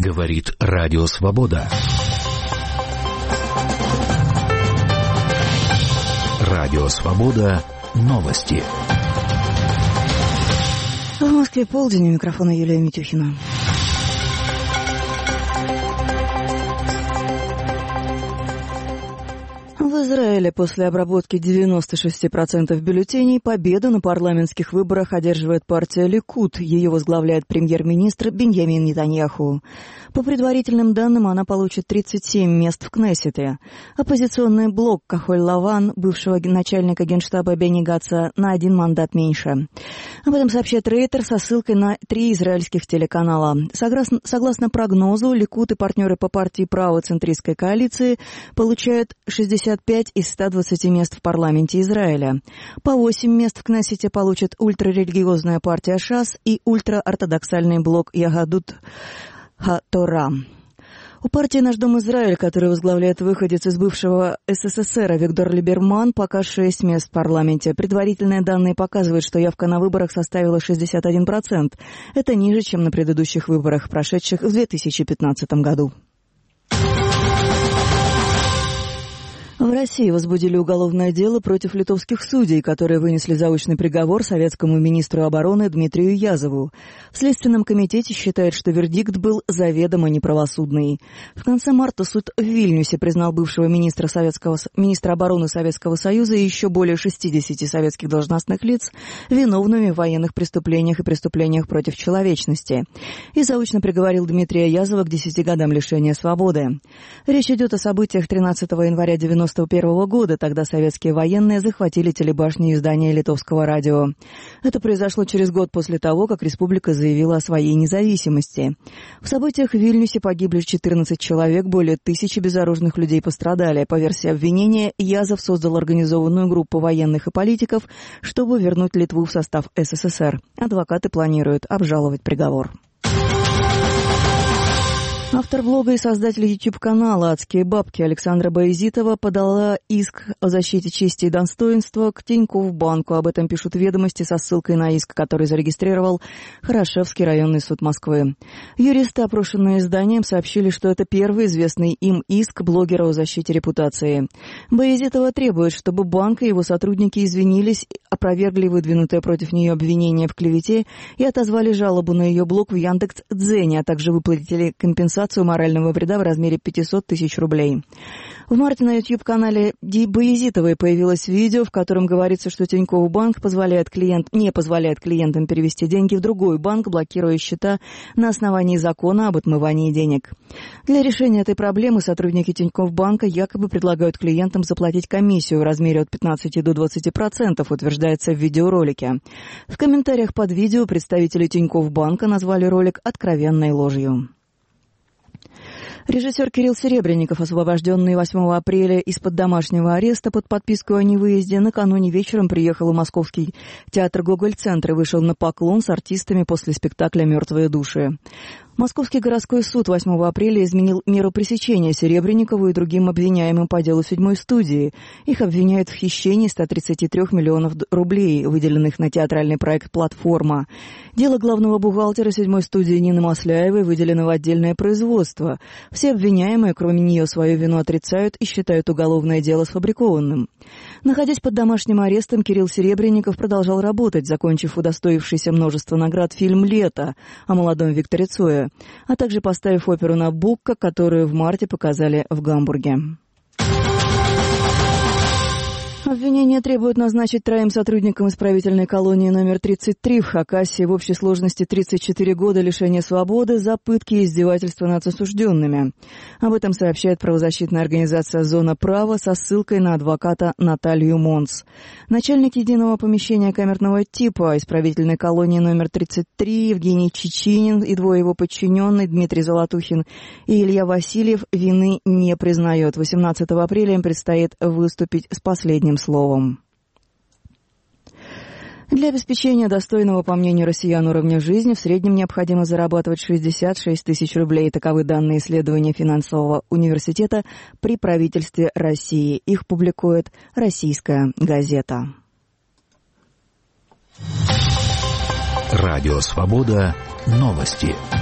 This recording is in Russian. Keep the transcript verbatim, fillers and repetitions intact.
Говорит Радио Свобода. Радио Свобода. Новости. В Москве полдень, у микрофона Юлия Митюхина. В Израиле после обработки девяносто шесть процентов бюллетеней победу на парламентских выборах одерживает партия Ликуд. Ее возглавляет премьер-министр Биньямин Нетаньяху. По предварительным данным, она получит тридцать семь мест в Кнессете. Оппозиционный блок Кахоль-Лаван, бывшего начальника генштаба Бени Гаца, на один мандат меньше. Об этом сообщает Рейтер со ссылкой на три израильских телеканала. Согласно, согласно прогнозу, Ликуд и партнеры по партии правоцентристской коалиции получают шестьдесят пять из ста двадцати мест в парламенте Израиля. По восемь мест в Кнессете получат ультрарелигиозная партия ШАС и ультраортодоксальный блок Ягадут ха-Тора. У партии «Наш дом Израиль», которую возглавляет выходец из бывшего СССР Виктор Либерман, пока шесть мест в парламенте. Предварительные данные показывают, что явка на выборах составила шестьдесят один процент. Это ниже, чем на предыдущих выборах, прошедших в две тысячи пятнадцатом году. В России возбудили уголовное дело против литовских судей, которые вынесли заочный приговор советскому министру обороны Дмитрию Язову. В Следственном комитете считают, что вердикт был заведомо неправосудный. В конце марта суд в Вильнюсе признал бывшего министра, Советского, министра обороны Советского Союза и еще более шестидесяти советских должностных лиц виновными в военных преступлениях и преступлениях против человечности. И заочно приговорил Дмитрия Язова к десяти годам лишения свободы. Речь идет о событиях тринадцатого января девяносто первого года. Тогда советские военные захватили телебашню и здание литовского радио. Это произошло через год после того, как республика заявила о своей независимости. В событиях в Вильнюсе погибли четырнадцать человек, более тысячи безоружных людей пострадали. По версии обвинения, Язов создал организованную группу военных и политиков, чтобы вернуть Литву в состав СССР. Адвокаты планируют обжаловать приговор. Автор блога и создатель YouTube-канала «Адские бабки» Александра Баязитова подала иск о защите чести и достоинства к Тинькофф банку. Об этом пишут «Ведомости» со ссылкой на иск, который зарегистрировал Хорошевский районный суд Москвы. Юристы, опрошенные изданием, сообщили, что это первый известный им иск блогера о защите репутации. Баязитова требует, чтобы банк и его сотрудники извинились, опровергли выдвинутое против нее обвинение в клевете и отозвали жалобу на ее блог в Яндекс.Дзене, а также выплатили компенсацию морального вреда в размере пятьсот тысяч рублей. В марте на YouTube-канале Ди Баязитовой появилось видео, в котором говорится, что Тинькофф банк позволяет клиент, не позволяет клиентам перевести деньги в другой банк, блокируя счета на основании закона об отмывании денег. Для решения этой проблемы сотрудники Тинькофф банка якобы предлагают клиентам заплатить комиссию в размере от пятнадцати до двадцати процентов, утверждается в видеоролике. В комментариях под видео представители Тинькофф банка назвали ролик откровенной ложью. Режиссер Кирилл Серебренников, освобожденный восьмого апреля из-под домашнего ареста под подписку о невыезде, накануне вечером приехал в Московский театр «Гоголь-центр» и вышел на поклон с артистами после спектакля «Мертвые души». Московский городской суд восьмого апреля изменил меру пресечения Серебренникову и другим обвиняемым по делу седьмой студии. Их обвиняют в хищении ста тридцати трёх миллионов рублей, выделенных на театральный проект «Платформа». Дело главного бухгалтера седьмой студии Нины Масляевой выделено в отдельное производство. Все обвиняемые, кроме нее, свою вину отрицают и считают уголовное дело сфабрикованным. Находясь под домашним арестом, Кирилл Серебренников продолжал работать, закончив удостоившийся множества наград фильм «Лето» о молодом Викторе Цое, а также поставив оперу «Набокко», которую в марте показали в Гамбурге. Обвинение требует назначить троим сотрудникам исправительной колонии номер тридцать три в Хакасии в общей сложности тридцать четыре года лишения свободы за пытки и издевательства над осужденными. Об этом сообщает правозащитная организация «Зона права» со ссылкой на адвоката Наталью Монс. Начальник единого помещения камерного типа исправительной колонии номер тридцать три Евгений Чечинин и двое его подчиненных Дмитрий Золотухин и Илья Васильев вины не признает. восемнадцатого апреля им предстоит выступить с последним словом. Для обеспечения достойного, по мнению россиян, уровня жизни в среднем необходимо зарабатывать шестьдесят шесть тысяч рублей. Таковы данные исследования финансового университета при правительстве России. Их публикует «Российская газета». Радио Свобода. Новости.